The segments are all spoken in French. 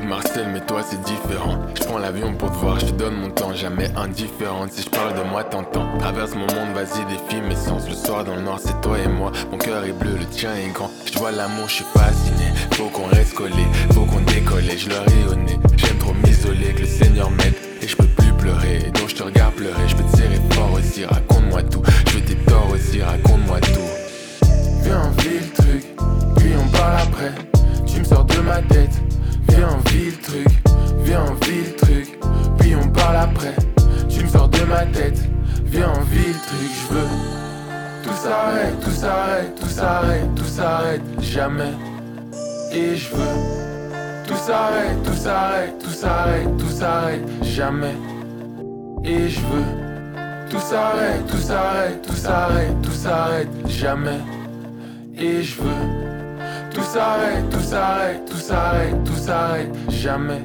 Marcel, mais toi c'est différent. Je prends l'avion pour te voir, je te donne mon temps, jamais indifférente. Si je parle de moi, t'entends. Traverse mon monde, vas-y, défie mes sens. Le soir dans le noir, c'est toi et moi. Mon cœur est bleu, le tien est grand. Je vois l'amour, je suis fasciné. Faut qu'on reste collé, faut qu'on décolle. Et je leur ai au nez. J'aime trop m'isoler, que le Seigneur m'aide. Et je peux plus pleurer, donc je te regarde pleurer. Je peux te serrer fort aussi, raconte-moi tout. Je veux tes torts aussi, raconte-moi tout. Viens, on vit le truc, puis on parle après. Tu me sors de ma tête. Viens, on vit le truc, viens, on vit le truc, puis on parle après. Tu me sors de ma tête. Viens, on vit le truc, je veux. Tout s'arrête, tout s'arrête, tout s'arrête, tout s'arrête, jamais. Et je veux. Tout s'arrête, tout s'arrête, tout s'arrête, tout s'arrête, jamais. Et je veux. Tout s'arrête, tout s'arrête, tout s'arrête, tout s'arrête, jamais. Et je veux. Tout s'arrête, tout s'arrête, tout s'arrête, tout s'arrête, jamais.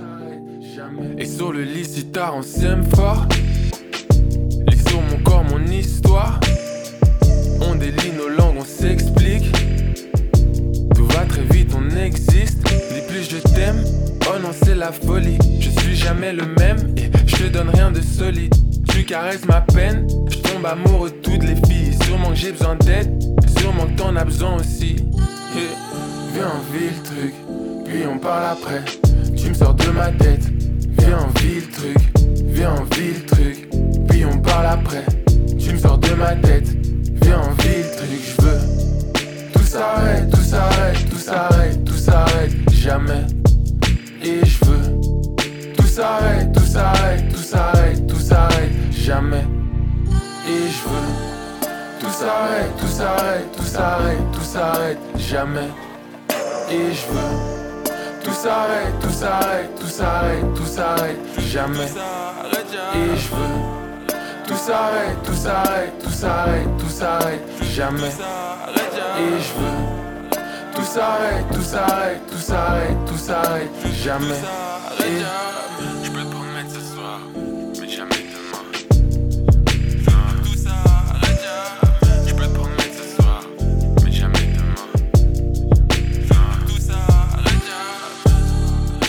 Et sur le lit si tard on s'aime fort. Lis sur mon corps mon histoire. On délie nos langues, on s'explique. Tout va très vite, on existe. Dis plus je t'aime, oh non c'est la folie. Je suis jamais le même et je te donne rien de solide. Tu caresses ma peine, je tombe amoureux de toutes les filles. Sûrement que j'ai besoin d'aide, sûrement que t'en as besoin aussi. Yeah. Viens on vit le truc, puis on parle après. Tu me sors de ma tête. Viens on vit le truc, viens on vit le truc, puis on parle après. Tu me sors de ma tête. Viens on vit le truc, je veux. Tout s'arrête, tout s'arrête, tout s'arrête, tout s'arrête, jamais. Et je veux. Tout s'arrête, tout s'arrête, tout s'arrête, tout s'arrête, jamais. Et je veux. Tout s'arrête, tout s'arrête, tout s'arrête, tout s'arrête, jamais. Et je veux. Tout s'arrête, tout s'arrête, tout s'arrête, tout s'arrête, jamais. Et je veux. Tout s'arrête, tout s'arrête, tout s'arrête, tout s'arrête, jamais. Et je veux. Tout s'arrête, tout s'arrête, tout s'arrête, tout s'arrête, jamais. Et je peux te promettre ce soir, mais jamais demain. Tout s'arrête jamais. Je peux te promettre ce soir, mais jamais demain. Tout s'arrête jamais.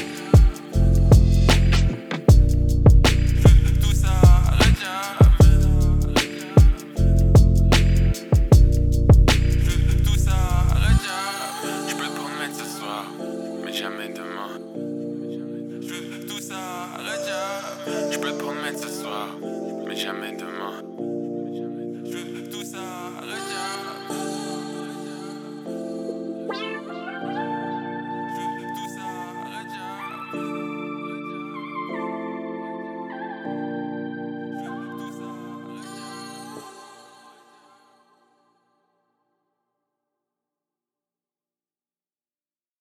Tout s'arrête jamais. Tout s'arrête jamais. Je peux te promettre ce soir, mais jamais demain. Tout s'arrête jamais. Je peux te promettre ce soir, mais jamais demain.